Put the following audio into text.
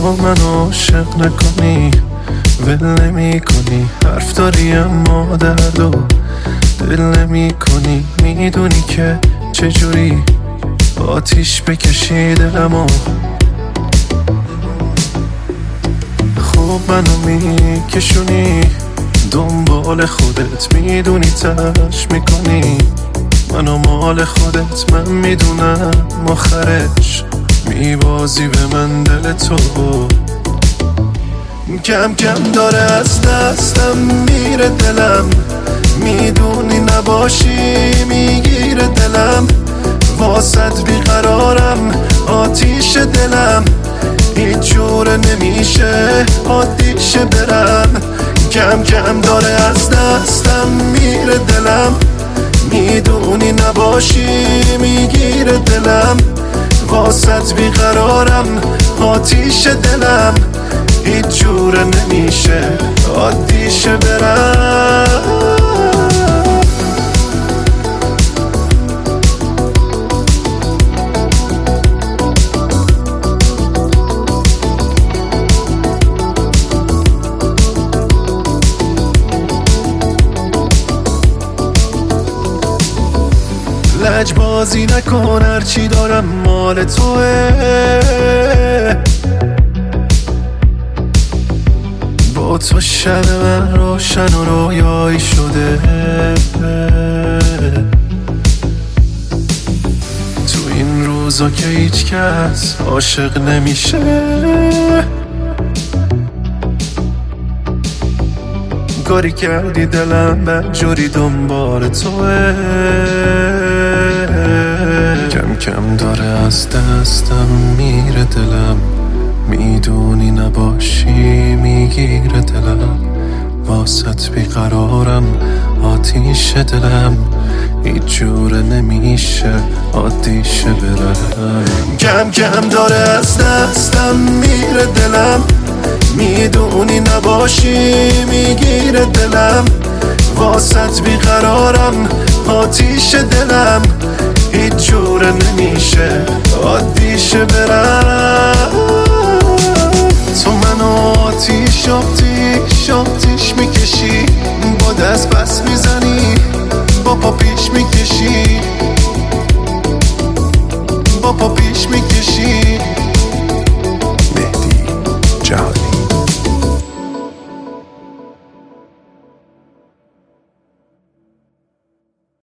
منو عاشق نکنی، ول نمی کنی، حرف داری اما دردو دل نمی کنی. میدونی که چجوری آتیش بکشی دلمو، خوب منو میکشونی دنبال خودت، میدونی تلاش میکنی منو مال خودت. من میدونم آخرش میبازی به من دل تو، کم کم داره از دستم میره دلم، میدونی نباشی میگیره دلم، واسط بیقرارم آتیش دلم، هیچ جور نمیشه عادیشه برم. کم کم داره از دستم میره دلم، میدونی نباشی میگیره دلم، واسط بیقرارم آتیش دلم، هیچ جور نمیشه عادیشه برم. لجبازی نکن، هرچی دارم مال توه، با تو شب من روشن و رویایی شده، تو این روزا که هیچ کس عاشق نمیشه، کاری کردی دلم بدجوری دنبال توه، کم کم داره از دستم میره دلم، میدونی نباشی میگیره دلم، واسط بیقرارم آتیش دلم، هیچ جوره نمیشه عادیشه برم. کم کم داره از دستم میره دلم، میدونی نباشی میگیره دلم، واسط بیقرارم آتیش دلم، هیچ جوره نمیشه عادیشه برم. تو منو آتیش آتیش آتیش میکشی، با دست بس میزنی با پا پیش میکشی، با پا پیش میکشی.